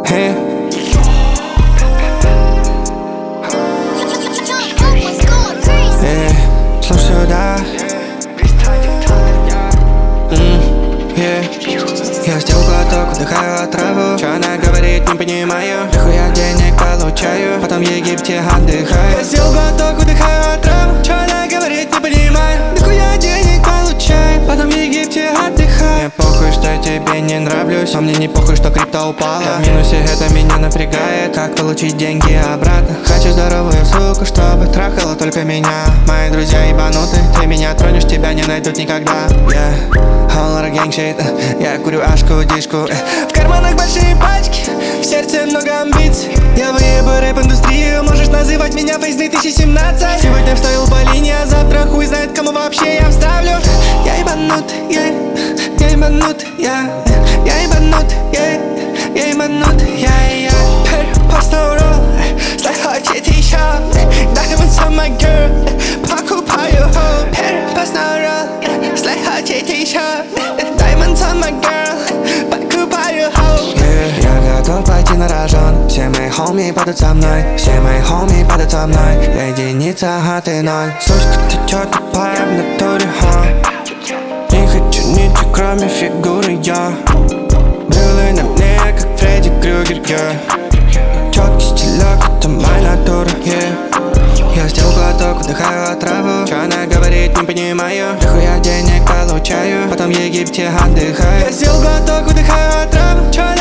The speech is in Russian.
Слушай сюда. Я сделал глоток, вдыхаю отраву. Чё она говорит, не понимаю. Дохуя денег получаю, потом в Египте отдыхаю. Я сделал глоток, вдыхаю отраву. Чё она говорит, не понимаю. Дохуя денег получаю, потом в Египте отдыхаю. Мне похуй, что я тебе не нравлюсь, но мне не похуй, что крипта упала. Я в минусе, это меня напрягает. Как получить деньги обратно? Хочу здоровую суку, чтобы трахала только меня. Мои друзья ебануты, ты меня тронешь, тебя не найдут никогда. Gang shit, я курю ашку, дишку. В карманах большие пачки, в сердце много амбиций. Я выебу рэп-индустрию, можешь называть меня Фейс 2017. Сегодня вставил по линии, а завтра хуй знает, кому вообще я вставлю. Я ебанут, я ебанут, я ебанут, я ебанут, я Перепостовал, захочет еще. Diamonds on my girl, покупаю хоу. Перепостовал, захочет еще. Diamonds on my girl, покупаю хоу. Я готов пойти на рожон. Все мои хоми падают со мной, все мои хоми падают со мной. Я единица, а ты ноль. Сучка, ты чё тупая в натуре, ха? Не хочу ничего, кроме фигуры, я. Брылы на мне, как Фредди Крюгер, Чёткий стилек, это моя натура, Я сделал глоток, вдыхаю отраву. Чё она говорит, не понимаю. Дохуя денег получаю, потом в Египте отдыхаю. Я сделал глоток, вдыхаю отраву. Чё